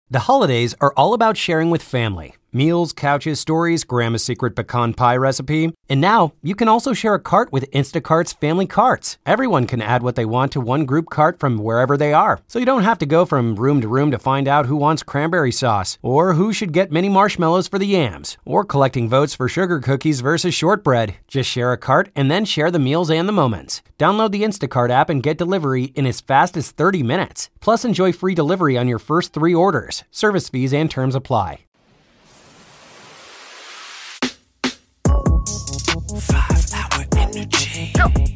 The holidays are all about sharing with family. Meals, couches, stories, Grandma's secret pecan pie recipe. And now, you can also share a cart with Instacart's Family Carts. Everyone can add what they want to one group cart from wherever they are. So you don't have to go from room to find out who wants cranberry sauce, or who should get mini marshmallows for the yams, or collecting votes for sugar cookies versus shortbread. Just share a cart and then share the meals and the moments. Download the Instacart app and get delivery in as fast as 30 minutes. Plus, enjoy free delivery on your first 3 orders. Service fees and terms apply. 5-hour energy.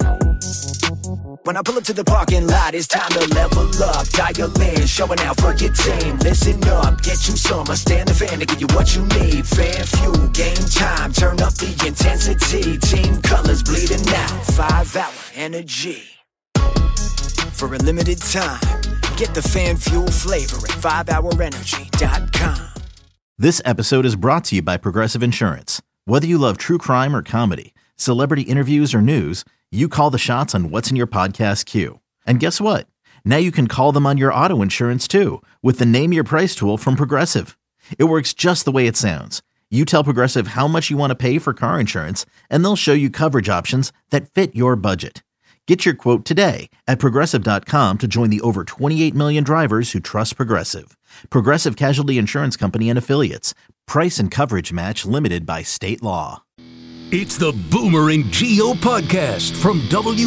When I pull up to the parking lot, it's time to level up. Dial in, showing out for your team. Listen up, get you some. I stand the fan to give you what you need. Fan fuel, game time, turn up the intensity. Team colors bleeding out. 5-hour energy. For a limited time, get the fan fuel flavor at 5hourenergy.com. This episode is brought to you by Progressive Insurance. Whether you love true crime or comedy, celebrity interviews or news, you call the shots on what's in your podcast queue. And guess what? Now you can call them on your auto insurance too with the Name Your Price tool from Progressive. It works just the way it sounds. You tell Progressive how much you want to pay for car insurance, and they'll show you coverage options that fit your budget. Get your quote today at Progressive.com to join the over 28 million drivers who trust Progressive. Progressive Casualty Insurance Company and Affiliates. Price and coverage match limited by state law. It's the Boomer and Gio podcast from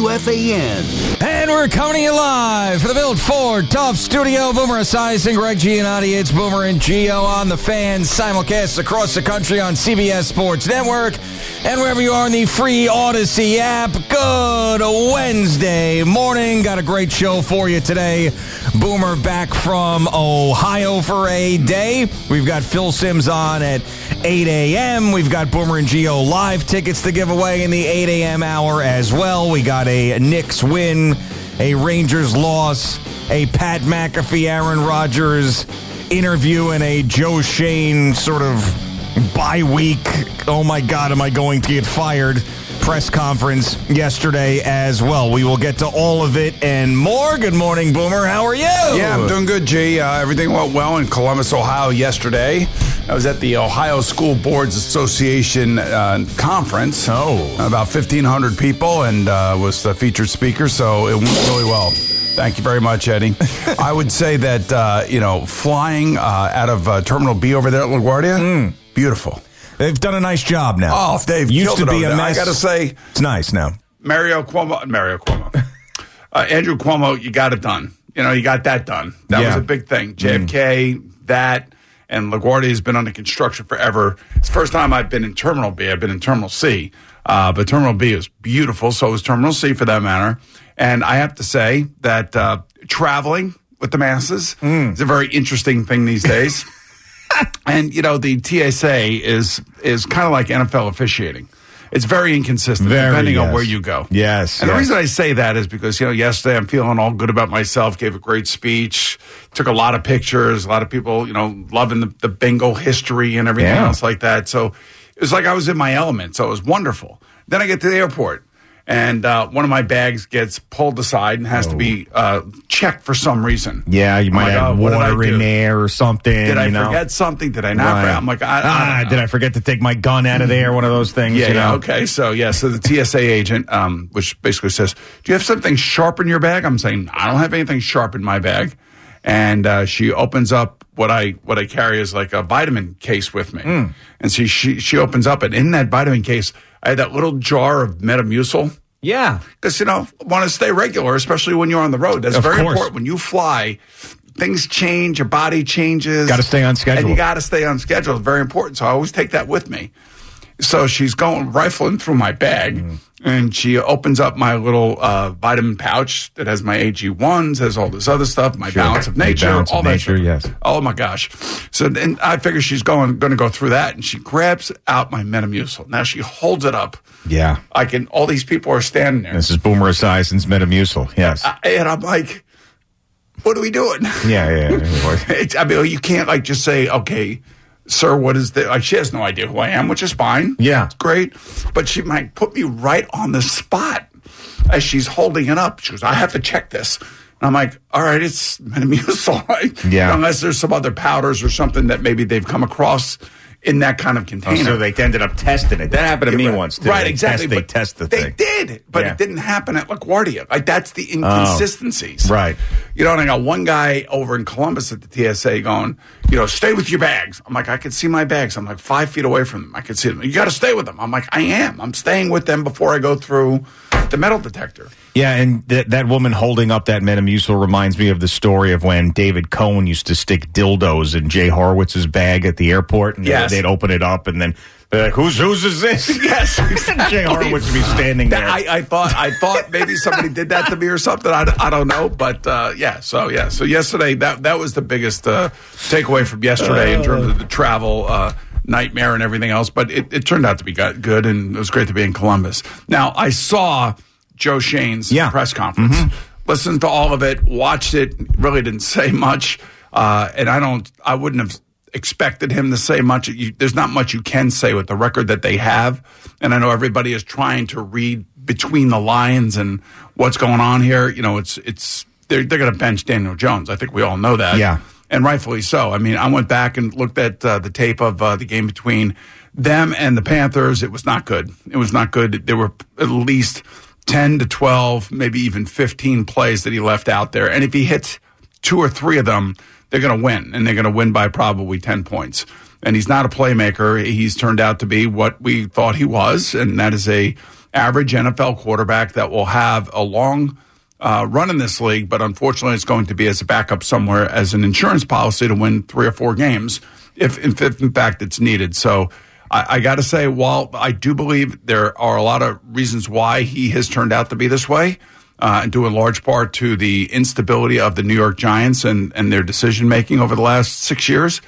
WFAN. And we're coming to you live for the Built Ford Tough Studio. Boomer Esiason, Greg Giannotti. It's Boomer and Gio on the Fan simulcast across the country on CBS Sports Network and wherever you are in the free Odyssey app. Good Wednesday morning. Got a great show for you today. Boomer back from Ohio for a day. We've got Phil Simms on at 8 a.m. We've got Boomer and Gio live tickets to give away in the 8 a.m. hour as well. We got a Knicks win, a Rangers loss, a Pat McAfee, Aaron Rodgers interview, and a Joe Shane sort of bye-week, oh my God, am I going to get fired press conference yesterday as well. We will get to all of it and more. Good morning, Boomer. How are you? Yeah, I'm doing good, G. Everything went well in Columbus, Ohio yesterday. I was at the Ohio School Boards Association conference. About 1,500 people, and was the featured speaker, so it went really well. Thank you very much, Eddie. I would say that, flying out of Terminal B over there at LaGuardia, beautiful. They've done a nice job now. Oh, they've used killed to it be over a there. mess. I got to say, it's nice now. Andrew Cuomo, you got it done. You got that done. That was a big thing. JFK, that, and LaGuardia has been under construction forever. It's the first time I've been in Terminal B. I've been in Terminal C. But Terminal B is beautiful. So is Terminal C for that matter. And I have to say that traveling with the masses is a very interesting thing these days. And, the TSA is kind of like NFL officiating. It's very inconsistent depending on where you go. Yes. And the reason I say that is because, yesterday I'm feeling all good about myself, gave a great speech, took a lot of pictures, a lot of people, loving the bingo history and everything else like that. So it was like I was in my element. So it was wonderful. Then I get to the airport. And one of my bags gets pulled aside and has to be checked for some reason. Yeah, you might have water in there or something. Did I forget something? Did I not forget? I'm like, I don't know. Did I forget to take my gun out of there? One of those things. Yeah, okay. So the TSA agent, which basically says, do you have something sharp in your bag? I'm saying, I don't have anything sharp in my bag. And she opens up what I carry is like a vitamin case with me. And she opens up, and in that vitamin case, I had that little jar of Metamucil. Yeah. Because, want to stay regular, especially when you're on the road. That's very important. When you fly, things change, your body changes. Got to stay on schedule. And you got to stay on schedule. It's very important. So I always take that with me. So she's going rifling through my bag, and she opens up my little vitamin pouch that has my AG1s, has all this other stuff, my Balance of Nature, all that stuff. Yes. Oh my gosh! So then I figure she's going to go through that, and she grabs out my Metamucil. Now she holds it up. Yeah. All these people are standing there. This is Boomer Esiason's Metamucil. Yes. And I'm like, what are we doing? Yeah. You can't just say, okay, sir, what is the... she has no idea who I am, which is fine. Yeah. It's great. But she might put me right on the spot as she's holding it up. She goes, I have to check this. And I'm like, all right, it's Metamucil, right? Yeah. Unless there's some other powders or something that maybe they've come across in that kind of container. So they ended up testing it. That happened to me once, too. Right, exactly. They test the thing. They did, but it didn't happen at LaGuardia. Like, that's the inconsistencies. Right. You know, and I got one guy over in Columbus at the TSA going, stay with your bags. I'm like, I can see my bags. I'm like 5 feet away from them. I can see them. You got to stay with them. I'm like, I am. I'm staying with them before I go through the metal detector. Yeah, and that woman holding up that Metamucil reminds me of the story of when David Cohen used to stick dildos in Jay Horowitz's bag at the airport, and they'd open it up, and then they're like, whose is this? Yes, Jay Horowitz would be standing there. I thought maybe somebody did that to me or something. I don't know, but So yesterday, that was the biggest takeaway from yesterday in terms of the travel nightmare and everything else. But it turned out to be good, and it was great to be in Columbus. Now, I saw Joe Shane's press conference. Listened to all of it, watched it, really didn't say much. And I wouldn't have expected him to say much. There's not much you can say with the record that they have. And I know everybody is trying to read between the lines and what's going on here. They're going to bench Daniel Jones. I think we all know that. Yeah. And rightfully so. I mean, I went back and looked at the tape of the game between them and the Panthers. It was not good. There were at least 10 to 12, maybe even 15 plays that he left out there. And if he hits 2 or 3 of them, they're going to win, and they're going to win by probably 10 points. And he's not a playmaker. He's turned out to be what we thought he was, and that is a average NFL quarterback that will have a long run in this league, but unfortunately it's going to be as a backup somewhere as an insurance policy to win 3 or 4 games if in fact it's needed. So I got to say, while I do believe there are a lot of reasons why he has turned out to be this way, due in large part to the instability of the New York Giants and their decision-making over the last 6 years,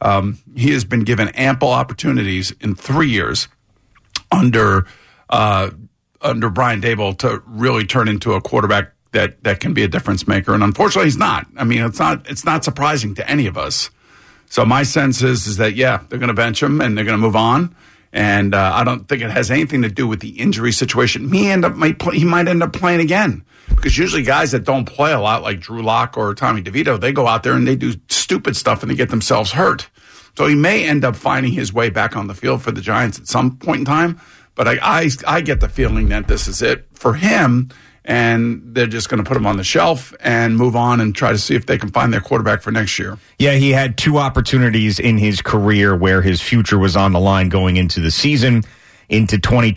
he has been given ample opportunities in 3 years under Brian Daboll to really turn into a quarterback that can be a difference maker. And unfortunately, he's not. I mean, it's not surprising to any of us. So my sense is that, they're going to bench him and they're going to move on. And I don't think it has anything to do with the injury situation. He might end up playing again, because usually guys that don't play a lot, like Drew Lock or Tommy DeVito, they go out there and they do stupid stuff and they get themselves hurt. So he may end up finding his way back on the field for the Giants at some point in time. But I get the feeling that this is it for him, and they're just going to put him on the shelf and move on and try to see if they can find their quarterback for next year. Yeah, he had 2 opportunities in his career where his future was on the line going into the season. Into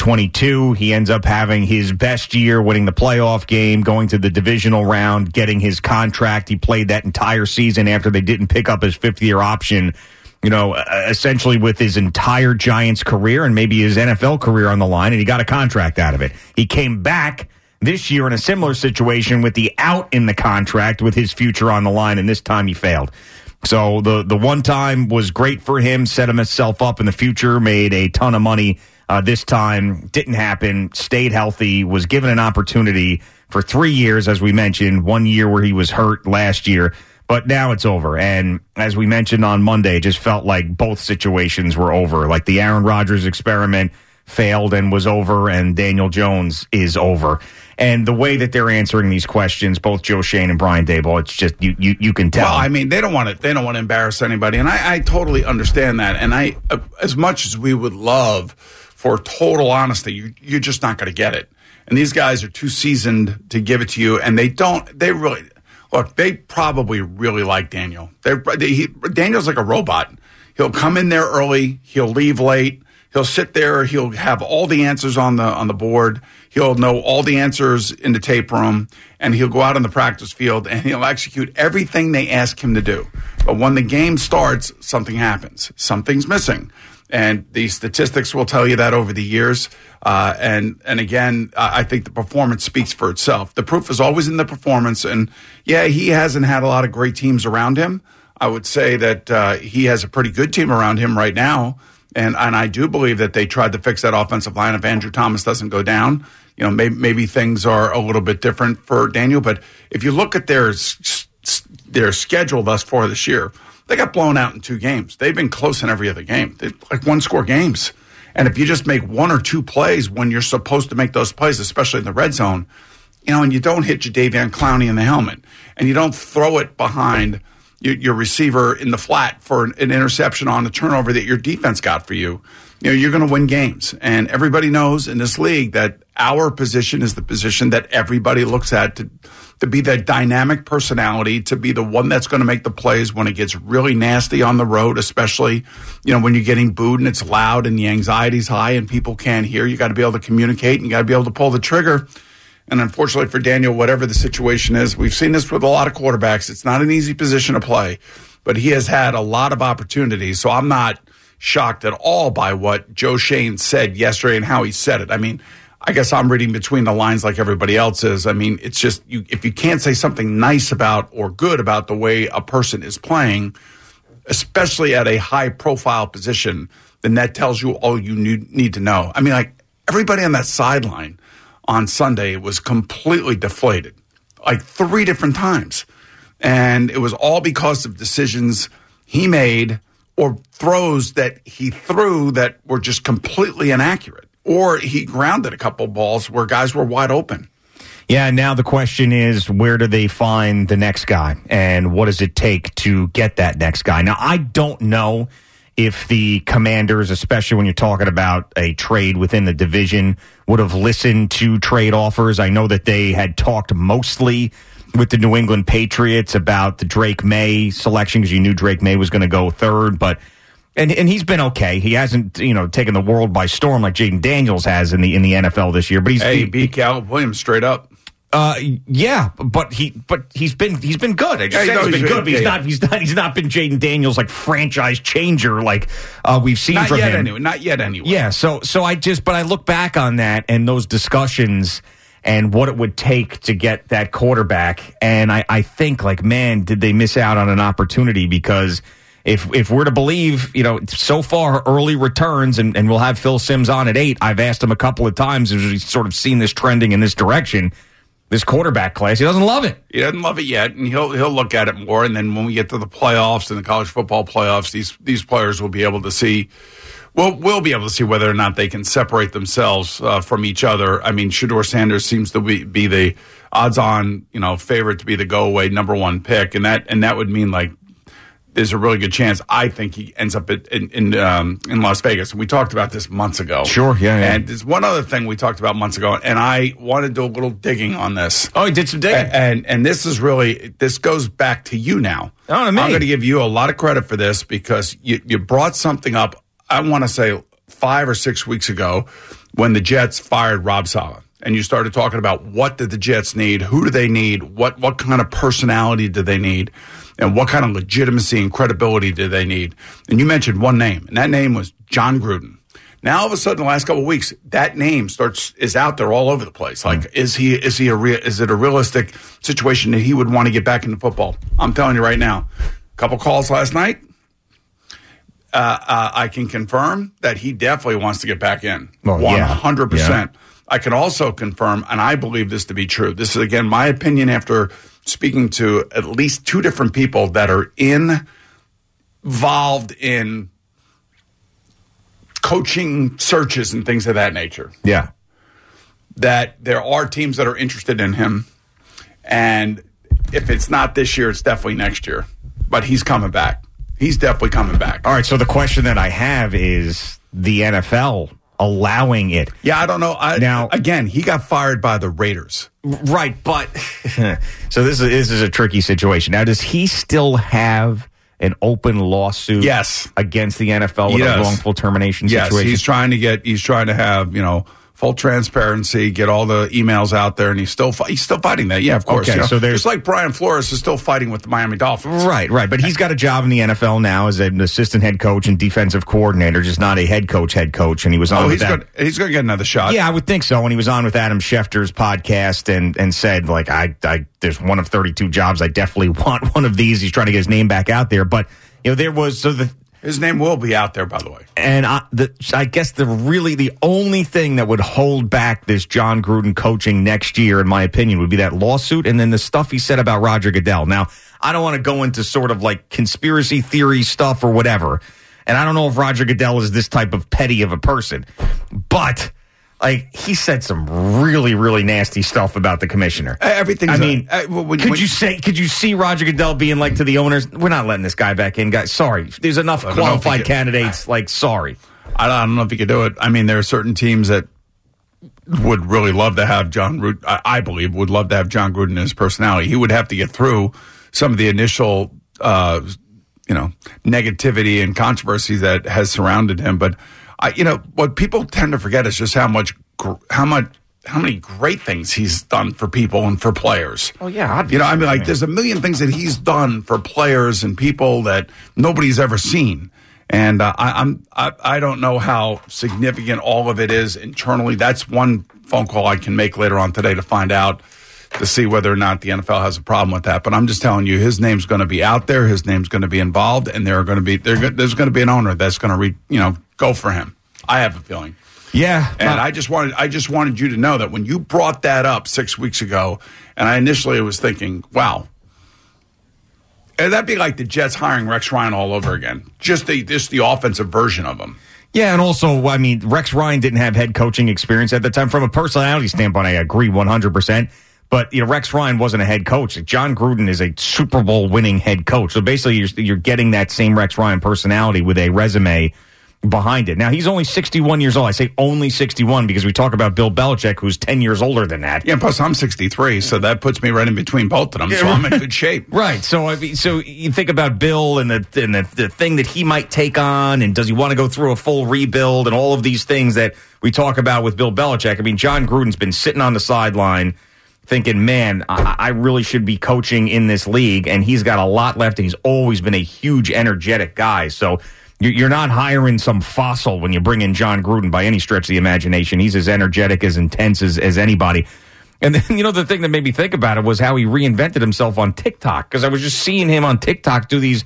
2022, he ends up having his best year, winning the playoff game, going to the divisional round, getting his contract. He played that entire season after they didn't pick up his 5th-year option, essentially with his entire Giants career and maybe his NFL career on the line, and he got a contract out of it. He came back this year in a similar situation with the out in the contract with his future on the line, and this time he failed. So the one time was great for him, set himself up in the future, made a ton of money. This time didn't happen, stayed healthy, was given an opportunity for 3 years, as we mentioned, 1 year where he was hurt last year. But now it's over. And as we mentioned on Monday, it just felt like both situations were over. Like the Aaron Rodgers experiment failed and was over, and Daniel Jones is over. And the way that they're answering these questions, both Joe Shane and Brian Daboll, it's just you can tell. Well, I mean, they don't want to embarrass anybody, and I totally understand that. And as much as we would love for total honesty, you're just not going to get it. And these guys are too seasoned to give it to you, and they really look. They probably really like Daniel. Daniel's like a robot. He'll come in there early. He'll leave late. He'll sit there. He'll have all the answers on the board. He'll know all the answers in the tape room, and he'll go out on the practice field and he'll execute everything they ask him to do. But when the game starts, something happens. Something's missing, and the statistics will tell you that over the years. And again, I think the performance speaks for itself. The proof is always in the performance, and he hasn't had a lot of great teams around him. I would say that he has a pretty good team around him right now. And I do believe that they tried to fix that offensive line if Andrew Thomas doesn't go down. Maybe things are a little bit different for Daniel. But if you look at their schedule thus far this year, they got blown out in 2 games. They've been close in every other game. They're like 1-score games. And if you just make 1 or 2 plays when you're supposed to make those plays, especially in the red zone, and you don't hit Jadeveon Clowney in the helmet, and you don't throw it behind your receiver in the flat for an interception on the turnover that your defense got for you, you're going to win games. And everybody knows in this league that our position is the position that everybody looks at to be that dynamic personality, to be the one that's going to make the plays when it gets really nasty on the road, especially, when you're getting booed and it's loud and the anxiety's high and people can't hear. You got to be able to communicate and you got to be able to pull the trigger. And unfortunately for Daniel, whatever the situation is, we've seen this with a lot of quarterbacks. It's not an easy position to play, but he has had a lot of opportunities. So I'm not shocked at all by what Joe Schoen said yesterday and how he said it. I mean, I guess I'm reading between the lines like everybody else is. I mean, it's just if you can't say something nice about or good about the way a person is playing, especially at a high-profile position, then that tells you all you need to know. I mean, like, everybody on that sideline on Sunday was completely deflated, like 3 different times. And it was all because of decisions he made or throws that he threw that were just completely inaccurate. Or he grounded a couple balls where guys were wide open. Yeah, now the question is, where do they find the next guy? And what does it take to get that next guy? Now, I don't know if the Commanders, especially when you're talking about a trade within the division, would have listened to trade offers. I know that they had talked mostly with the New England Patriots about the Drake May selection because you knew Drake May was going to go third, but and he's been okay. He hasn't, taken the world by storm like Jaden Daniels has in the NFL this year. But he beat Caleb Williams straight up. Yeah, but he's been good. I just said he's been good. But he's not been Jaden Daniels like franchise changer like we've seen from him. Not yet anyway. Yeah. So I look back on that and those discussions and what it would take to get that quarterback, and I think like, man, did they miss out on an opportunity? Because if we're to believe, so far early returns, and we'll have Phil Simms on at 8. I've asked him a couple of times as we've sort of seen this trending in this direction. This quarterback class, he doesn't love it. He doesn't love it yet, and he'll look at it more. And then when we get to the playoffs and the college football playoffs, these players will be able to see. We'll be able to see whether or not they can separate themselves from each other. I mean, Shedeur Sanders seems to be the odds-on favorite to be the go-away number 1 pick, and that would mean like there's a really good chance I think he ends up in Las Vegas. And we talked about this months ago. Sure, yeah. And there's one other thing we talked about months ago, and I want to do a little digging on this. Oh, he did some digging. And this goes back to you now. Oh, to me. I'm going to give you a lot of credit for this because you brought something up, I want to say 5 or 6 weeks ago when the Jets fired Rob Saleh. And you started talking about what did the Jets need, who do they need, what kind of personality do they need, and what kind of legitimacy and credibility do they need. And you mentioned one name, and that name was Jon Gruden. Now, all of a sudden, the last couple of weeks, that name is out there all over the place. Like, is it a realistic situation that he would want to get back into football? I'm telling you right now, a couple calls last night. I can confirm that he definitely wants to get back in. 100%. Yeah. I can also confirm, and I believe this to be true. This is, again, my opinion after speaking to at least 2 different people that are involved in coaching searches and things of that nature. Yeah. That there are teams that are interested in him, and if it's not this year, it's definitely next year. But he's coming back. He's definitely coming back. All right, so the question that I have is the NFL allowing it. Yeah, I don't know. Now, again, he got fired by the Raiders. Right, but so this is a tricky situation. Now, does he still have an open lawsuit against the NFL with a wrongful termination situation? Yes, he's trying to have, full transparency, get all the emails out there, and he's still fighting that. Yeah, of course. Okay, so there's just like Brian Flores is still fighting with the Miami Dolphins. Right. But he's got a job in the NFL now as an assistant head coach and defensive coordinator, just not a head coach, and he was on with that. He's going to get another shot. Yeah, I would think so. When he was on with Adam Schefter's podcast and said, like, I there's one of 32 jobs. I definitely want one of these. He's trying to get his name back out there. But, there was his name will be out there, by the way. And I guess the only thing that would hold back this Jon Gruden coaching next year, in my opinion, would be that lawsuit and then the stuff he said about Roger Goodell. Now, I don't want to go into sort of like conspiracy theory stuff or whatever. And I don't know if Roger Goodell is this type of petty of a person. But Like, he said some really, really nasty stuff about the commissioner. Everything's. I mean, could you see Roger Goodell being like to the owners, we're not letting this guy back in, guys. Sorry. There's enough qualified candidates. Like, sorry. I don't know if he could do it. I mean, there are certain teams that would really love to have John Gruden. I believe would love to have John Gruden in his personality. He would have to get through some of the initial, negativity and controversy that has surrounded him. But what people tend to forget is just how many great things he's done for people and for players. Oh yeah, there's a million things that he's done for players and people that nobody's ever seen. And I don't know how significant all of it is internally. That's one phone call I can make later on today to find out, to see whether or not the NFL has a problem with that. But I'm just telling you, his name's going to be out there. His name's going to be involved, and there's going to be an owner that's going to go for him. I have a feeling. Yeah, and I just wanted you to know that when you brought that up 6 weeks ago, and I initially was thinking, wow. And that'd be like the Jets hiring Rex Ryan all over again. Just the offensive version of him. Yeah, and also, I mean, Rex Ryan didn't have head coaching experience at the time. From a personality standpoint, I agree 100%. But Rex Ryan wasn't a head coach. John Gruden is a Super Bowl winning head coach. So basically, you're getting that same Rex Ryan personality with a resume behind it. Now, he's only 61 years old. I say only 61 because we talk about Bill Belichick, who's 10 years older than that. Yeah, plus I'm 63, so that puts me right in between both of them, so I'm in good shape. Right. So you think about Bill and the thing that he might take on, and does he want to go through a full rebuild and all of these things that we talk about with Bill Belichick. I mean, John Gruden's been sitting on the sideline thinking, man, I really should be coaching in this league, and he's got a lot left, and he's always been a huge, energetic guy. So you're not hiring some fossil when you bring in John Gruden by any stretch of the imagination. He's as energetic, as intense as anybody. And then, the thing that made me think about it was how he reinvented himself on TikTok, because I was just seeing him on TikTok do these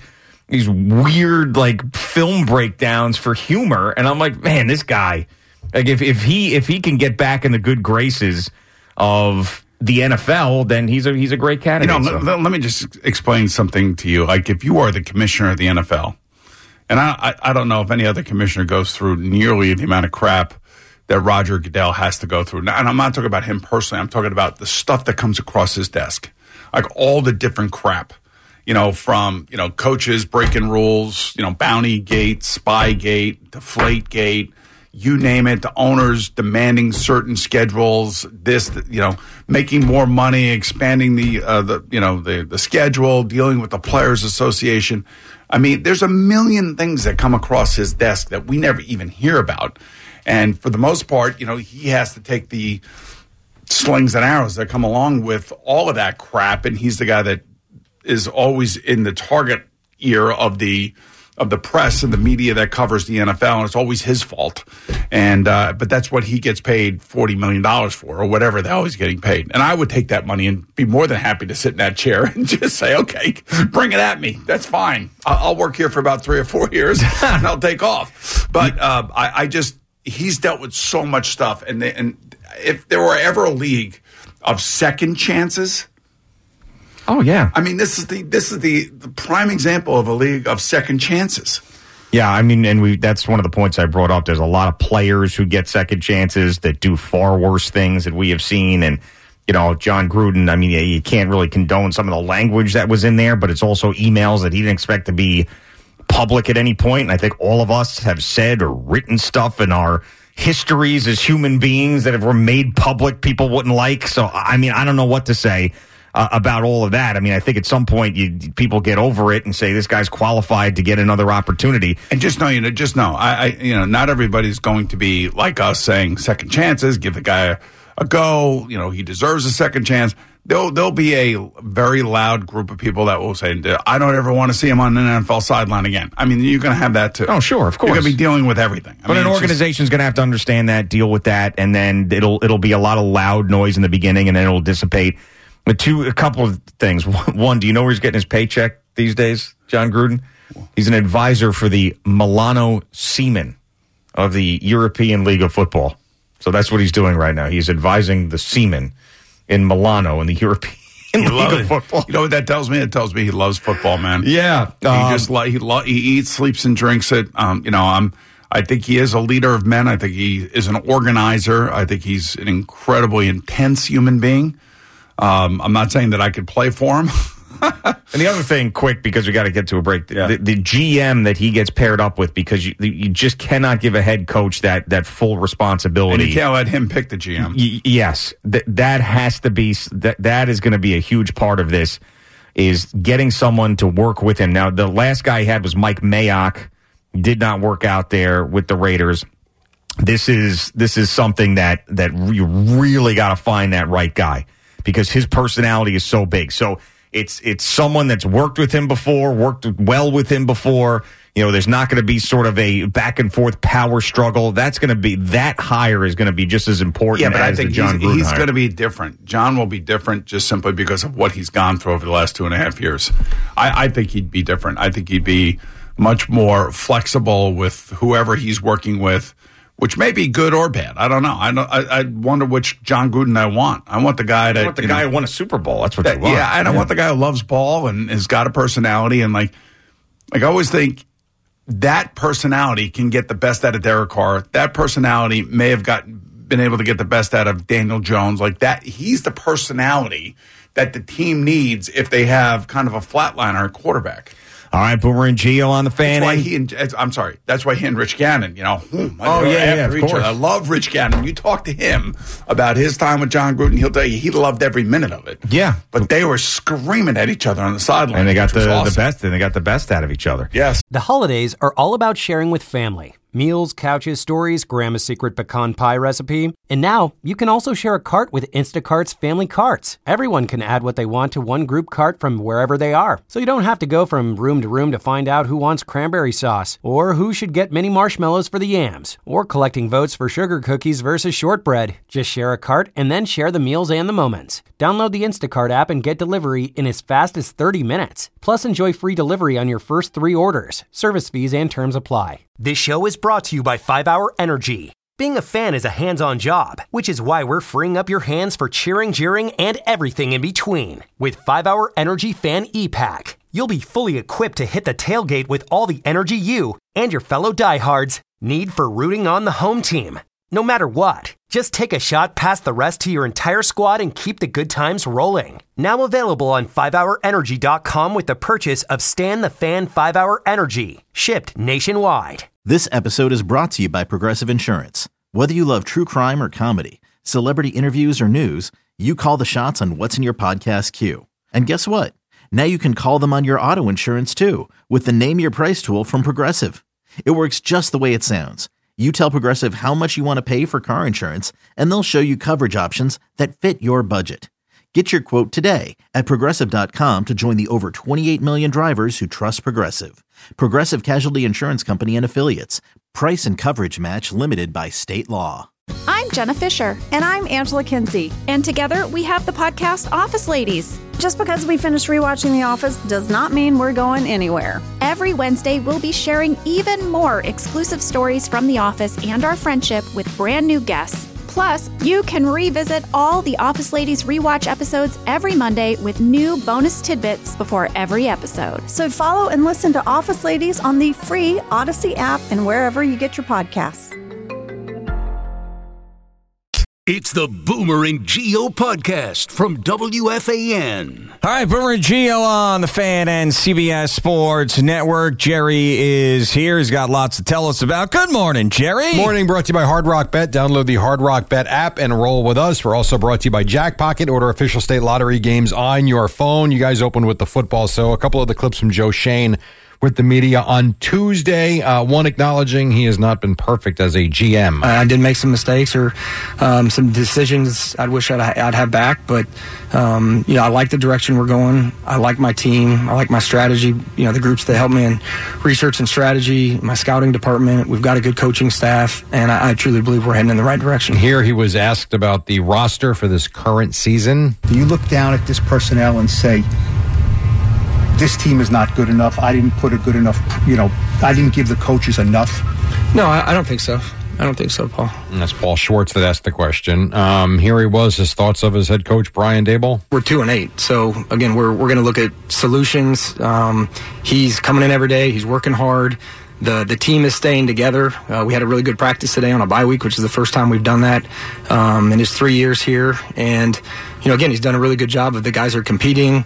weird, like, film breakdowns for humor. And I'm like, man, this guy, like, if he can get back in the good graces of the NFL, then he's a great candidate. Let me just explain something to you. Like, if you are the commissioner of the NFL, and I don't know if any other commissioner goes through nearly the amount of crap that Roger Goodell has to go through. Now, and I'm not talking about him personally. I'm talking about the stuff that comes across his desk. Like all the different crap, from, coaches breaking rules, Bounty Gate, Spy Gate, Deflate Gate, you name it, the owners demanding certain schedules, making more money, expanding the schedule, dealing with the Players Association. I mean, there's a million things that come across his desk that we never even hear about. And for the most part, he has to take the slings and arrows that come along with all of that crap. And he's the guy that is always in the target ear of the press and the media that covers the NFL. And it's always his fault. And, but that's what he gets paid $40 million for, or whatever the hell he's getting paid. And I would take that money and be more than happy to sit in that chair and just say, okay, bring it at me. That's fine. I'll work here for about 3 or 4 years and I'll take off. But, he's dealt with so much stuff. And if there were ever a league of second chances, oh yeah, I mean, this is the prime example of a league of second chances. Yeah, I mean, and that's one of the points I brought up. There's a lot of players who get second chances that do far worse things that we have seen. And, John Gruden, I mean, you can't really condone some of the language that was in there, but it's also emails that he didn't expect to be public at any point. And I think all of us have said or written stuff in our histories as human beings that if were made public, people wouldn't like. So, I mean, I don't know what to say about all of that. I mean, I think at some point people get over it and say this guy's qualified to get another opportunity. And just know, not everybody's going to be like us saying second chances, give the guy a go. He deserves a second chance. There'll be a very loud group of people that will say, I don't ever want to see him on an NFL sideline again. I mean, you're going to have that too. Oh, sure, of course. You're going to be dealing with everything. But an organization's going to have to understand that, deal with that, and then it'll be a lot of loud noise in the beginning, and then it'll dissipate. But a couple of things. One, do you know where he's getting his paycheck these days, John Gruden? He's an advisor for the Milano Seamen of the European League of Football. So that's what he's doing right now. He's advising the Seamen in Milano in the European League of Football. You know what that tells me? It tells me he loves football, man. Yeah. He eats, sleeps, and drinks it. I think he is a leader of men. I think he is an organizer. I think he's an incredibly intense human being. I'm not saying that I could play for him. And the other thing, quick, because we got to get to a break, the GM that he gets paired up with, because you just cannot give a head coach that full responsibility. And you can't let him pick the GM. Yes, that has to be, that is going to be a huge part of this, is getting someone to work with him. Now, the last guy he had was Mike Mayock. Did not work out there with the Raiders. This is something that you really got to find that right guy, because his personality is so big. So it's someone that's worked with him before, worked well with him before. There's not going to be sort of a back and forth power struggle. That hire is going to be just as important. Yeah, but as I think the John Gruden he's hire. going to be different. John will be different just simply because of what he's gone through over the last 2.5 years. I think he'd be different. I think he'd be much more flexible with whoever he's working with, which may be good or bad. I don't know. I wonder which John Gruden I want. I want the guy that guy who won a Super Bowl. That's what you want. Yeah, and I want the guy who loves ball and has got a personality. And like I always think that personality can get the best out of Derek Carr. That personality may have been able to get the best out of Daniel Jones. Like that, he's the personality that the team needs if they have kind of a flatliner quarterback. All right, Boomer and Gio on the Fan. That's why he and Rich Gannon, of course. I love Rich Gannon. You talk to him about his time with John Gruden, he'll tell you he loved every minute of it. Yeah. But they were screaming at each other on the sideline. And they got the awesome. best, and they got the best out of each other. Yes. The holidays are all about sharing with family. Meals, couches, stories, Grandma's secret pecan pie recipe. And now, you can also share a cart with Instacart's Family Carts. Everyone can add what they want to one group cart from wherever they are. So you don't have to go from room to room to find out who wants cranberry sauce, or who should get mini marshmallows for the yams, or collecting votes for sugar cookies versus shortbread. Just share a cart and then share the meals and the moments. Download the Instacart app and get delivery in as fast as 30 minutes. Plus, enjoy free delivery on your first 3 orders. Service fees and terms apply. This show is brought to you by 5 Hour Energy. Being a fan is a hands-on job, which is why we're freeing up your hands for cheering, jeering, and everything in between. With 5 Hour Energy Fan E-Pack, you'll be fully equipped to hit the tailgate with all the energy you and your fellow diehards need for rooting on the home team. No matter what, just take a shot past the rest to your entire squad and keep the good times rolling. Now available on 5hourenergy.com with the purchase of Stan the Fan 5 Hour Energy, shipped nationwide. This episode is brought to you by Progressive Insurance. Whether you love true crime or comedy, celebrity interviews or news, you call the shots on what's in your podcast queue. And guess what? Now you can call them on your auto insurance too with the Name Your Price tool from Progressive. It works just the way it sounds. You tell Progressive how much you want to pay for car insurance, and they'll show you coverage options that fit your budget. Get your quote today at Progressive.com to join the over 28 million drivers who trust Progressive. Progressive Casualty Insurance Company and Affiliates. Price and coverage match limited by state law. I'm Jenna Fisher. And I'm Angela Kinsey. And together we have the podcast Office Ladies. Just because we finished rewatching The Office does not mean we're going anywhere. Every Wednesday, we'll be sharing even more exclusive stories from The Office and our friendship with brand new guests. Plus, you can revisit all the Office Ladies rewatch episodes every Monday with new bonus tidbits before every episode. So follow and listen to Office Ladies on the free Odyssey app and wherever you get your podcasts. It's the Boomer and Gio podcast from WFAN. All right, Boomer and Gio on the Fan and CBS Sports Network. Jerry is here. He's got lots to tell us about. Good morning, Jerry. Morning, brought to you by Hard Rock Bet. Download the Hard Rock Bet app and roll with us. We're also brought to you by Jackpocket. Order official state lottery games on your phone. You guys opened with the football, so a couple of the clips from Joe Shane with the media on Tuesday. One acknowledging he has not been perfect as a GM. I did make some mistakes or some decisions I'd wish I'd have back, but I like the direction we're going. I like my team. I like my strategy. The groups that help me in research and strategy, my scouting department. We've got a good coaching staff, and I truly believe we're heading in the right direction. Here he was asked about the roster for this current season. Do you look down at this personnel and say, this team is not good enough, I didn't put a good enough, I didn't give the coaches enough? No, I don't think so. I don't think so, Paul. And that's Paul Schwartz that asked the question. Here he was, his thoughts of his head coach, Brian Daboll. We're 2-8. So, again, we're going to look at solutions. He's coming in every day. He's working hard. The team is staying together. We had a really good practice today on a bye week, which is the first time we've done that in his 3 years here. And, again, he's done a really good job of the guys are competing,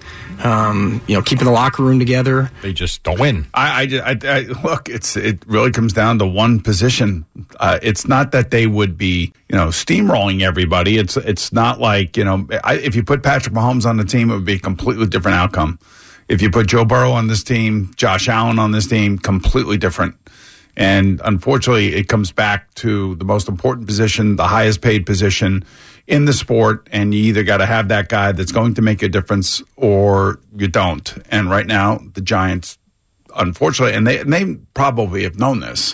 keeping the locker room together. They just don't win. I look, it really comes down to one position. It's not that they would be, steamrolling everybody. It's not like, if you put Patrick Mahomes on the team, it would be a completely different outcome. If you put Joe Burrow on this team, Josh Allen on this team, completely different. And unfortunately, it comes back to the most important position, the highest paid position in the sport. And you either got to have that guy that's going to make a difference or you don't. And right now, the Giants, unfortunately, and they probably have known this,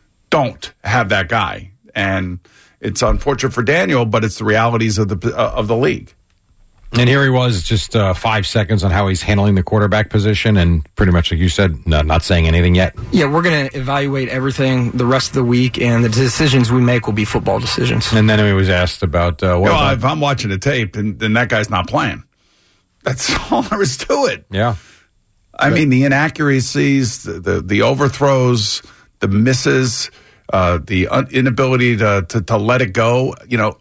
don't have that guy. And it's unfortunate for Daniel, but it's the realities of the league. And here he was, just 5 seconds on how he's handling the quarterback position, and pretty much like you said, not saying anything yet. Yeah, we're going to evaluate everything the rest of the week, and the decisions we make will be football decisions. And then he was asked about if I'm watching the tape, then that guy's not playing. That's all there is to it. Yeah. I mean, the inaccuracies, the overthrows, the misses, the inability to let it go.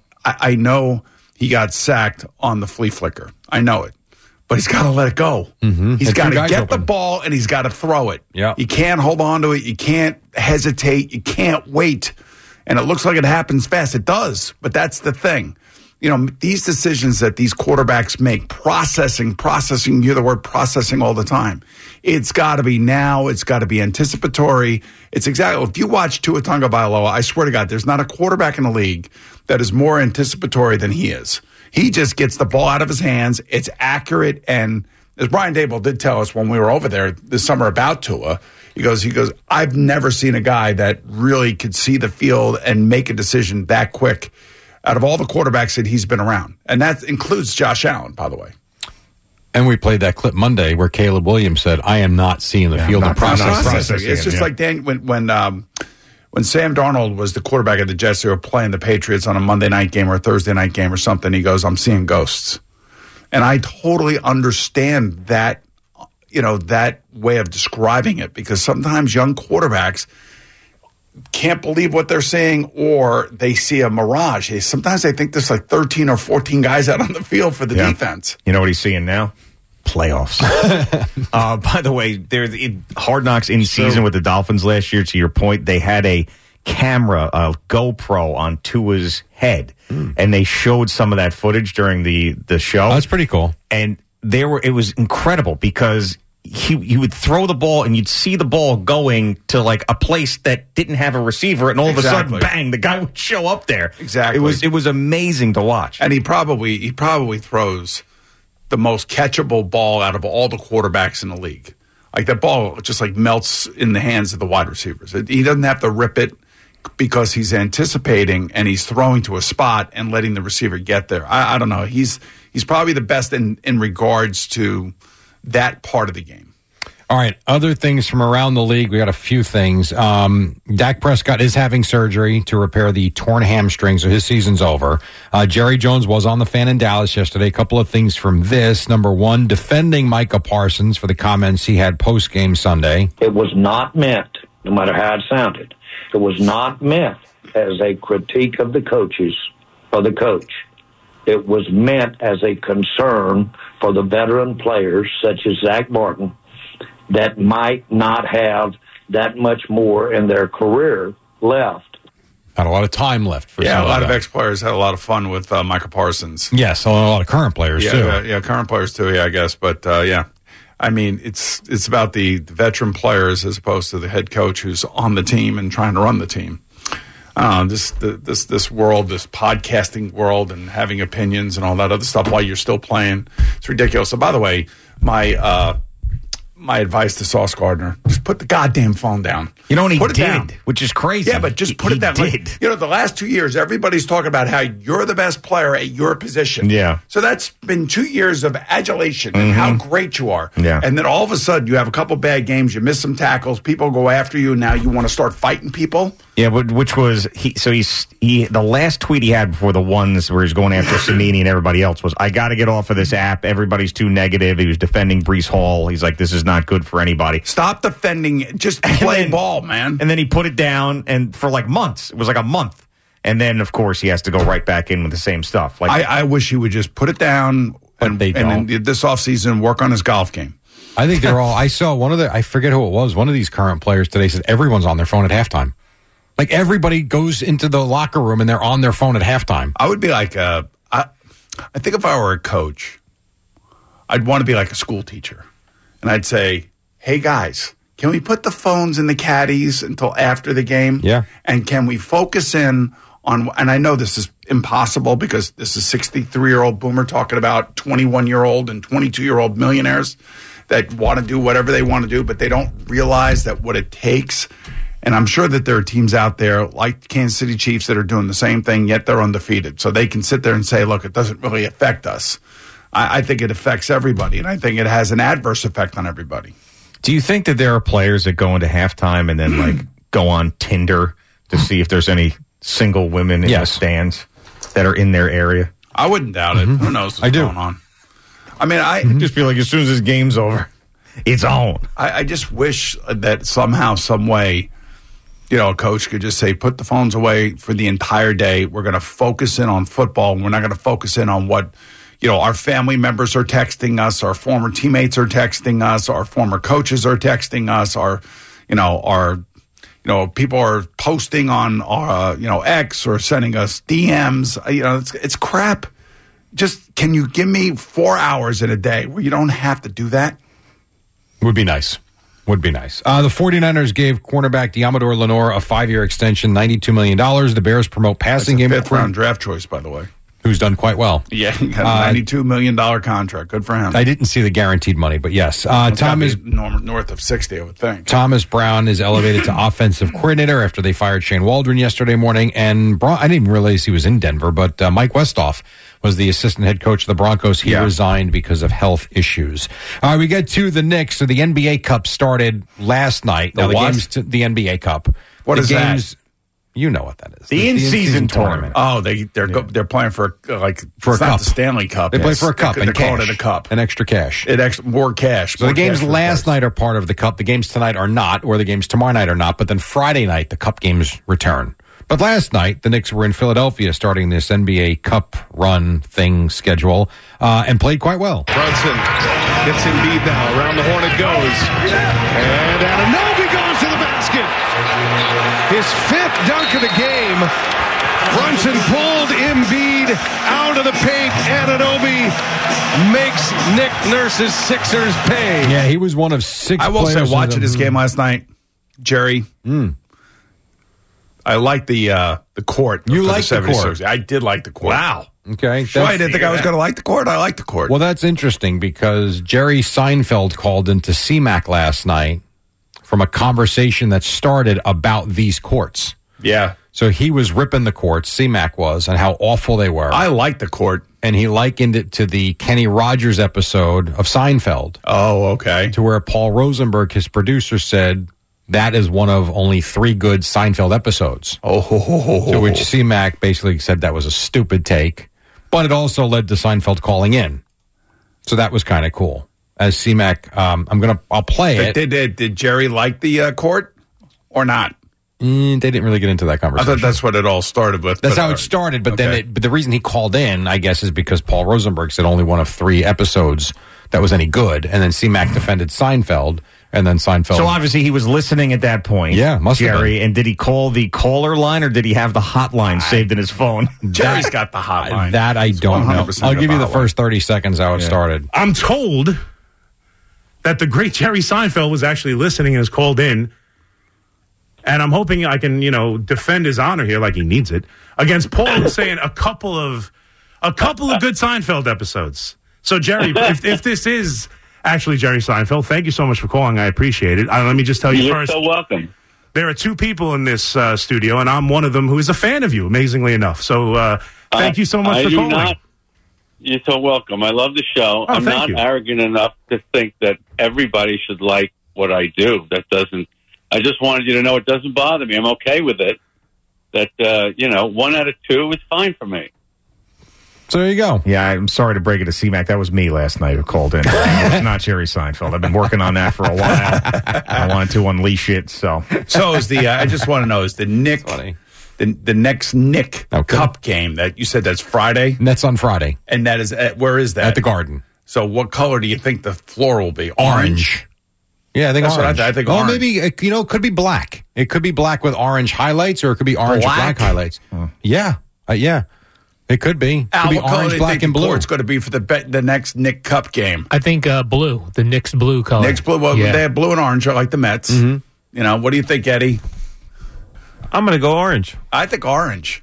I know he got sacked on the flea flicker. I know it. But he's got to let it go. Mm-hmm. He's got to get the ball, and he's got to throw it. Yeah. You can't hold on to it. You can't hesitate. You can't wait. And it looks like it happens fast. It does. But that's the thing. These decisions that these quarterbacks make, processing, you hear the word processing all the time. It's got to be now. It's got to be anticipatory. It's exactly, if you watch Tua Tagovailoa, I swear to God, there's not a quarterback in the league that is more anticipatory than he is. He just gets the ball out of his hands. It's accurate. And as Brian Daboll did tell us when we were over there this summer about Tua, he goes, I've never seen a guy that really could see the field and make a decision that quick out of all the quarterbacks that he's been around. And that includes Josh Allen, by the way. And we played that clip Monday where Caleb Williams said, I am not seeing the field and processing. It's just like Dan, when Sam Darnold was the quarterback of the Jets, they were playing the Patriots on a Monday night game or a Thursday night game or something. He goes, I'm seeing ghosts. And I totally understand that, that way of describing it, because sometimes young quarterbacks can't believe what they're seeing, or they see a mirage. Sometimes they think there's like 13 or 14 guys out on the field for the defense. You know what he's seeing now? Playoffs. By the way, there's Hard Knocks in season with the Dolphins last year. To your point, they had a camera, a GoPro on Tua's head, and they showed some of that footage during the show. Oh, that's pretty cool. And it was incredible because he would throw the ball and you'd see the ball going to like a place that didn't have a receiver, and all of a sudden, bang, the guy would show up there. Exactly. It was amazing to watch. And he probably throws the most catchable ball out of all the quarterbacks in the league. Like that ball just like melts in the hands of the wide receivers. He doesn't have to rip it because he's anticipating and he's throwing to a spot and letting the receiver get there. I don't know. He's probably the best in regards to that part of the game. All right, other things from around the league. We got a few things. Dak Prescott is having surgery to repair the torn hamstring, so his season's over. Jerry Jones was on the Fan in Dallas yesterday. A couple of things from this. Number one, defending Micah Parsons for the comments he had post-game Sunday. It was not meant, no matter how it sounded, it was not meant as a critique of the coaches or the coach. It was meant as a concern for the veteran players such as Zach Martin that might not have that much more in their career left. Had a lot of time left for a lot of ex-players had a lot of fun with Micah Parsons. Yes, a lot of current players too. Yeah, current players too, I guess. But I mean, it's about the veteran players as opposed to the head coach who's on the team and trying to run the team. This world, this podcasting world, and having opinions and all that other stuff while you're still playing, it's ridiculous. So, by the way, my advice to Sauce Gardner, just put the goddamn phone down. You know, and he did, which is crazy. Yeah, but just put it down. Did. Like, the last 2 years, everybody's talking about how you're the best player at your position. Yeah. So that's been 2 years of adulation and how great you are. Yeah. And then all of a sudden, you have a couple bad games, you miss some tackles, people go after you, and now you want to start fighting people. Yeah, but which was the last tweet he had before the ones where he's going after Cimini and everybody else was, I got to get off of this app. Everybody's too negative. He was defending Breece Hall. He's like, this is not good for anybody. Stop defending. Just play ball, man. And then he put it down, and for like months, it was like a month. And then, of course, he has to go right back in with the same stuff. Like I wish he would just put it down and then this offseason work on his golf game. I think they're all. I saw I forget who it was. One of these current players today said everyone's on their phone at halftime. Like everybody goes into the locker room and they're on their phone at halftime. I would be like, I think if I were a coach, I'd want to be like a school teacher. And I'd say, hey, guys, can we put the phones in the caddies until after the game? Yeah. And can we focus in on, and I know this is impossible because this is 63-year-old Boomer talking about 21-year-old and 22-year-old millionaires that want to do whatever they want to do, but they don't realize that what it takes. And I'm sure that there are teams out there like the Kansas City Chiefs that are doing the same thing, yet they're undefeated. So they can sit there and say, look, it doesn't really affect us. I think it affects everybody, and I think it has an adverse effect on everybody. Do you think that there are players that go into halftime and then like go on Tinder to see if there's any single women in the stands that are in their area? I wouldn't doubt it. Who knows what's going on? I mean, I just feel like as soon as this game's over, it's on. I just wish that somehow, some way, a coach could just say, put the phones away for the entire day. We're going to focus in on football. We're not going to focus in on what, our family members are texting us, our former teammates are texting us, our former coaches are texting us, our people are posting on, X or sending us DMs. It's crap. Just, can you give me 4 hours in a day where you don't have to do that? Would be nice. The 49ers gave cornerback Deommodore Lenoir a 5-year extension, $92 million. The Bears promote passing game. Fifth-round draft choice, by the way. Who's done quite well. Yeah, he got a $92 million contract. Good for him. I didn't see the guaranteed money, but yes. Thomas north of 60, I would think. Thomas Brown is elevated to offensive coordinator after they fired Shane Waldron yesterday morning. And I didn't even realize he was in Denver, but Mike Westhoff was the assistant head coach of the Broncos. He resigned because of health issues. All right, we get to the Knicks. So the NBA Cup started last night. The NBA Cup. What is that? You know what that is. The in-season tournament. Oh, they're playing for a cup. The Stanley Cup. They play for a cup and they're cash. calling it a cup. And extra cash. More cash. So the games last night are part of the cup. The games tonight are not, or the games tomorrow night are not. But then Friday night, the cup games return. But last night, the Knicks were in Philadelphia starting this NBA Cup run thing schedule and played quite well. Brunson gets Embiid now. Around the horn it goes. And Anunoby goes to the basket. His 5th dunk of the game. Brunson pulled Embiid out of the paint. Anunoby makes Nick Nurse's Sixers pay. Yeah, he was one of 6 I will say, players watching this game last night, Jerry, I like the court. You like the court? I did like the court. Wow. Okay. Sure, I didn't think I was going to like the court. I like the court. Well, that's interesting because Jerry Seinfeld called into CMAC last night from a conversation that started about these courts. Yeah. So he was ripping the courts, CMAC was, and how awful they were. I like the court. And he likened it to the Kenny Rogers episode of Seinfeld. Oh, okay. To where Paul Rosenberg, his producer, said that is one of only 3 good Seinfeld episodes. To which CMAC basically said that was a stupid take, but it also led to Seinfeld calling in. So that was kind of cool. As CMAC, I'll play it. Did Jerry like the court or not? They didn't really get into that conversation. I thought that's what it all started with. That's how it started, but then but the reason he called in, I guess, is because Paul Rosenberg said only one of 3 episodes that was any good, and then CMAC defended Seinfeld, and then Seinfeld. So obviously he was listening at that point. Yeah, must have Jerry. been. And did he call the caller line, or did he have the hotline saved in his phone? Jerry's got the hotline. That I don't know. I'll give you the first 30 seconds how it started. I'm told that the great Jerry Seinfeld was actually listening and has called in. And I'm hoping I can, defend his honor here like he needs it against Paul saying a couple of good Seinfeld episodes. So Jerry, if this is actually Jerry Seinfeld, thank you so much for calling. I appreciate it. Let me just tell you first. You're so welcome. There are 2 people in this studio, and I'm one of them who is a fan of you, amazingly enough. So thank you so much for calling. You're so welcome. I love the show. I'm not arrogant enough to think that everybody should like what I do. I just wanted you to know it doesn't bother me. I'm okay with it. that, 1 out of 2 is fine for me. So there you go. Yeah, I'm sorry to break it to C-Mac. That was me last night who called in. It's not Jerry Seinfeld. I've been working on that for a while. I wanted to unleash it, so. So is the, I just want to know, is the Nick, the next Nick Cup game that you said that's Friday? And that's on Friday. And that is, where is that? At the Garden. So what color do you think the floor will be? Orange. Yeah, I think That's orange. what I think well, orange. maybe, it could be black. It could be black with orange highlights, or it could be orange with black highlights. Yeah. Yeah. It could be. It could be what color orange, do you black, think and the blue. court's going to be for the next Nick Cup game? I think blue, the Knicks blue color. Knicks blue. Well, they have blue and orange, like the Mets. Mm-hmm. What do you think, Eddie? I'm going to go orange. I think orange.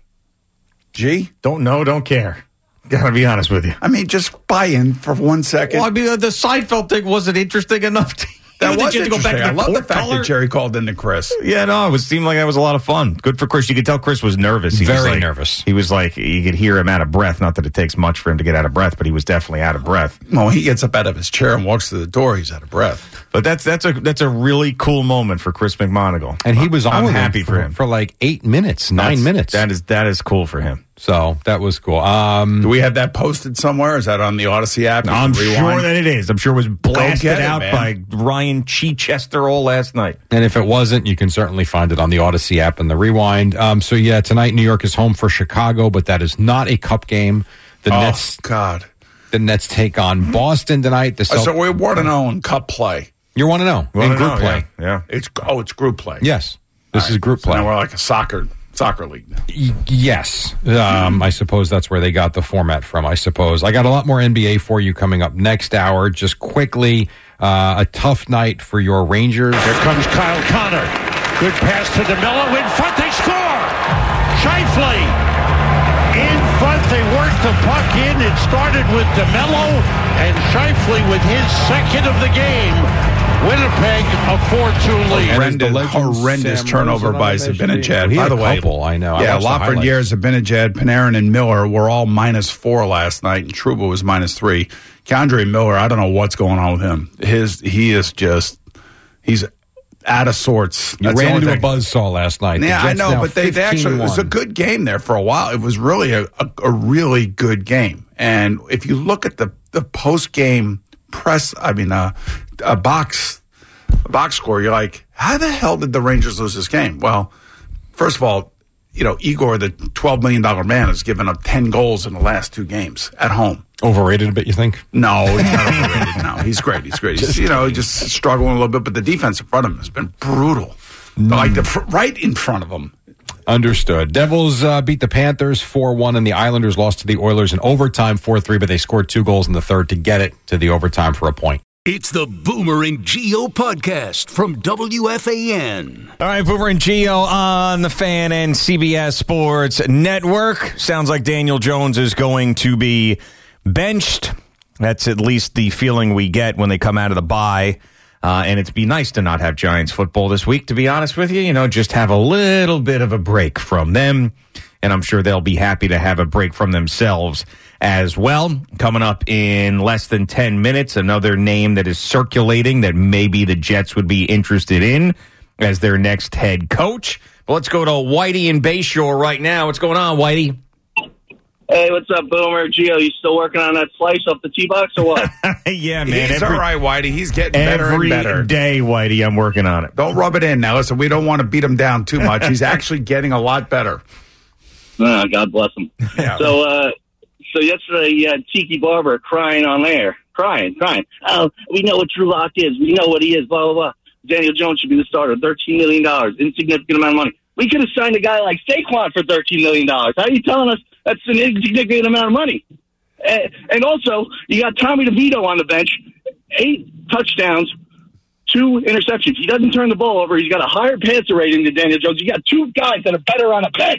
G? Don't know, don't care. Gotta be honest with you. I mean, just buy in for 1 second. Well, I mean, the Seinfeld thing wasn't interesting enough to That was you had to go back interesting. to I love the court fact color. that Jerry called into Chris. Yeah, no, it seemed like that was a lot of fun. Good for Chris. You could tell Chris was nervous. He was Very like- nervous. He was like, you could hear him out of breath. Not that it takes much for him to get out of breath, but he was definitely out of breath. Well, he gets up out of his chair and walks to the door. He's out of breath. But that's a really cool moment for Chris McMonagle. And he was on I'm with happy him for him. for like 8 minutes, 9 minutes. That is cool for him. So that was cool. Do we have that posted somewhere? Is that on the Odyssey app? You I'm can sure rewind? that it is. I'm sure it was blasted get it, out man. by Ryan Chichester all last night. And if it wasn't, you can certainly find it on the Odyssey app and the Rewind. So yeah, tonight New York is home for Chicago, but that is not a cup game. The Nets, God, the Nets take on Boston tonight. So we want to know in cup play. You want to know in group play? Yeah. It's group play. Yes, this is group So play. now we're like a soccer league now. Yes. I suppose that's where they got the format from, I suppose. I got a lot more NBA for you coming up next hour. Just quickly, a tough night for your Rangers. Here comes Kyle Connor. Good pass to DeMello. In front, they score! Scheifele in front. They worked the puck in. It started with DeMello and Scheifele with his second of the game. Winnipeg, a 4-2 lead. Horrendous turnover by Zibanejad. By the way, I know. Yeah, I watched the Lafreniere, highlights. Zibanejad, Panarin, and Miller were all -4 last night, and Trouba was -3. Keandre Miller, I don't know what's going on with him. He's out of sorts. You That's the ran only into a thing. buzzsaw last night. The Yeah, I Jets know, now but they actually, it was a 15-1. good game there for a while. It was really a really good game. And if you look at the post-game press, a box score, you're like, how the hell did the Rangers lose this game? Well, first of all, Igor, the $12 million man, has given up 10 goals in the last 2 games at home. Overrated a bit, you think? No, he's not overrated. No, he's great. He's great. He's, just struggling a little bit, but the defense in front of him has been brutal. Like right in front of him. Understood. Devils beat the Panthers 4-1, and the Islanders lost to the Oilers in overtime 4-3, but they scored 2 goals in the third to get it to the overtime for a point. It's the Boomer and Geo podcast from WFAN. All right, Boomer and Geo on the Fan and CBS Sports Network. Sounds like Daniel Jones is going to be benched. That's at least the feeling we get when they come out of the bye. And it'd be nice to not have Giants football this week, to be honest with you. Just have a little bit of a break from them. And I'm sure they'll be happy to have a break from themselves as well. Coming up in less than 10 minutes, another name that is circulating that maybe the Jets would be interested in as their next head coach. But let's go to Whitey in Bayshore right now. What's going on, Whitey? Hey, what's up, Boomer? Gio, you still working on that slice off the tee box or what? Yeah, man. He's all right, Whitey. He's getting better and better. Every day, Whitey, I'm working on it. Don't rub it in now. Listen, we don't want to beat him down too much. He's actually getting a lot better. God bless him. Yeah. So yesterday you had Tiki Barber crying on air. Crying. Oh, we know what Drew Lock is. We know what he is, blah, blah, blah. Daniel Jones should be the starter. $13 million. Insignificant amount of money. We could have signed a guy like Saquon for $13 million. How are you telling us that's an insignificant amount of money? And also, you got Tommy DeVito on the bench. 8 touchdowns, 2 interceptions. He doesn't turn the ball over. He's got a higher passer rating than Daniel Jones. You got 2 guys that are better on a bench.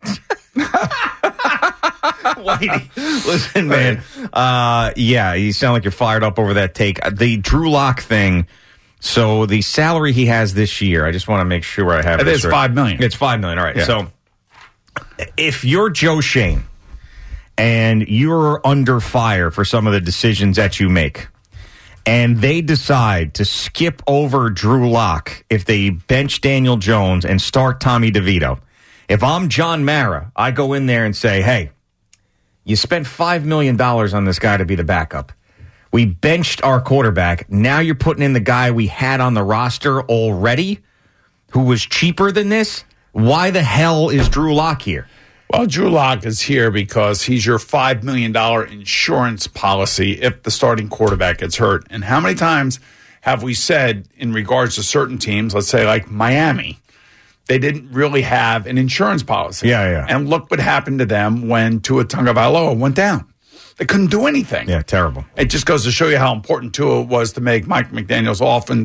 Whitey, listen, man. You sound like you're fired up over that take. The Drew Lock thing. So the salary he has this year, I just want to make sure I have this right. It's $5 million. It's $5 million. All right. Yeah. So if you're Joe Shane and you're under fire for some of the decisions that you make, and they decide to skip over Drew Lock if they bench Daniel Jones and start Tommy DeVito, If I'm John Mara, I go in there and say, hey, you spent $5 million on this guy to be the backup. We benched our quarterback. Now you're putting in the guy we had on the roster already who was cheaper than this. Why the hell is Drew Lock here? Well, Drew Lock is here because he's your $5 million insurance policy if the starting quarterback gets hurt. And how many times have we said in regards to certain teams, let's say like Miami, they didn't really have an insurance policy. Yeah. And look what happened to them when Tua Tagovailoa went down. They couldn't do anything. Yeah, terrible. It just goes to show you how important Tua was to make Mike McDaniel's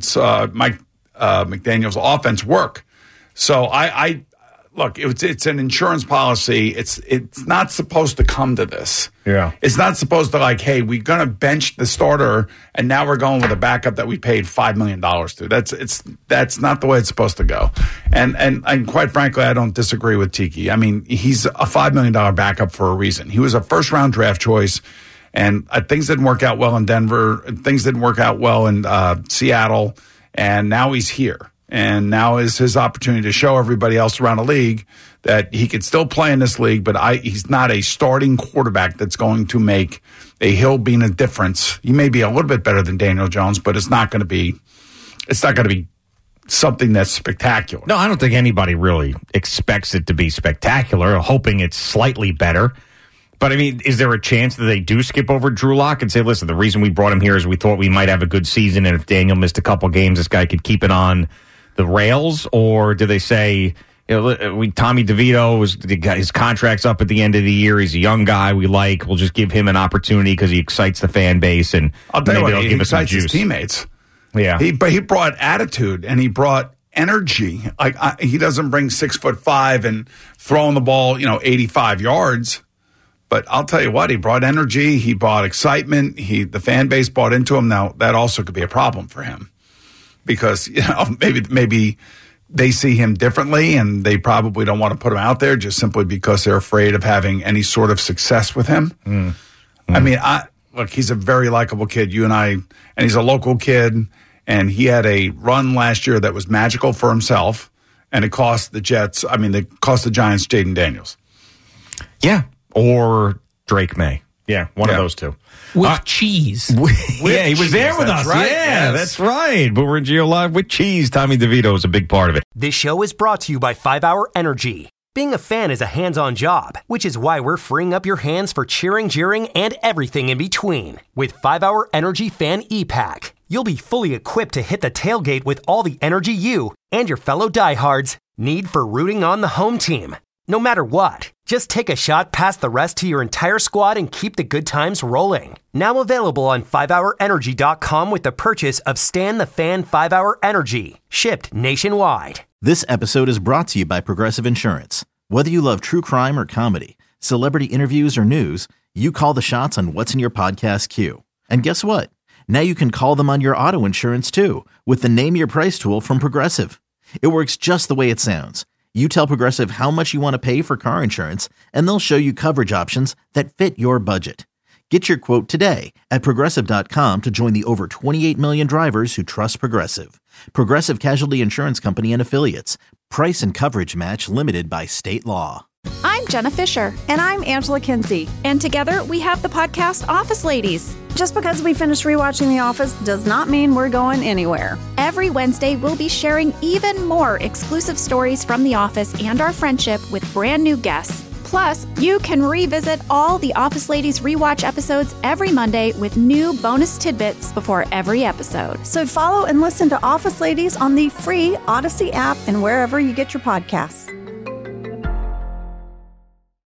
offense work. So I look, it's an insurance policy. It's not supposed to come to this. Yeah. It's not supposed to like, hey, we're going to bench the starter and now we're going with a backup that we paid $5 million to. That's not the way it's supposed to go. And quite frankly, I don't disagree with Tiki. I mean, he's a $5 million backup for a reason. He was a first-round draft choice, and things didn't work out well in Denver. Things didn't work out well in Seattle, and now he's here. And now is his opportunity to show everybody else around the league that he could still play in this league, but he's not a starting quarterback that's going to make a hill being a difference. He may be a little bit better than Daniel Jones, but it's not going to be something that's spectacular. No, I don't think anybody really expects it to be spectacular, hoping it's slightly better. But, I mean, is there a chance that they do skip over Drew Lock and say, listen, the reason we brought him here is we thought we might have a good season, and if Daniel missed a couple games, this guy could keep it on the rails? Or do they say, Tommy DeVito, his contract's up at the end of the year. He's a young guy we like. We'll just give him an opportunity because he excites the fan base, and I'll tell you maybe what, they'll he give us some excites his juice. teammates. Yeah. But he brought attitude and he brought energy. Like he doesn't bring 6'5" and throwing the ball, 85 yards. But I'll tell you what, he brought energy. He brought excitement. The fan base bought into him. Now that also could be a problem for him because maybe they see him differently and they probably don't want to put him out there just simply because they're afraid of having any sort of success with him. I mean, look, he's a very likable kid. And he's a local kid. And he had a run last year that was magical for himself, and it cost the Giants Jaden Daniels. Yeah, or Drake May. Yeah, one of those two. With cheese. Yeah, he was there with us. Right. Yeah, that's right. Boomer and Gio Live with cheese. Tommy DeVito is a big part of it. This show is brought to you by 5 Hour Energy. Being a fan is a hands-on job, which is why we're freeing up your hands for cheering, jeering, and everything in between. With 5 Hour Energy Fan E-Pack, you'll be fully equipped to hit the tailgate with all the energy you and your fellow diehards need for rooting on the home team. No matter what, just take a shot past the rest to your entire squad and keep the good times rolling. Now available on 5hourenergy.com with the purchase of Stan the Fan 5 Hour Energy, shipped nationwide. This episode is brought to you by Progressive Insurance. Whether you love true crime or comedy, celebrity interviews or news, you call the shots on what's in your podcast queue. And guess what? Now you can call them on your auto insurance too with the Name Your Price tool from Progressive. It works just the way it sounds. You tell Progressive how much you want to pay for car insurance, and they'll show you coverage options that fit your budget. Get your quote today at Progressive.com to join the over 28 million drivers who trust Progressive. Progressive Casualty Insurance Company and Affiliates. Price and coverage match limited by state law. I'm Jenna Fisher. And I'm Angela Kinsey. And together we have the podcast Office Ladies. Just because we finished rewatching The Office does not mean we're going anywhere. Every Wednesday, we'll be sharing even more exclusive stories from The Office and our friendship with brand new guests. Plus, you can revisit all the Office Ladies rewatch episodes every Monday with new bonus tidbits before every episode. So follow and listen to Office Ladies on the free Odyssey app and wherever you get your podcasts.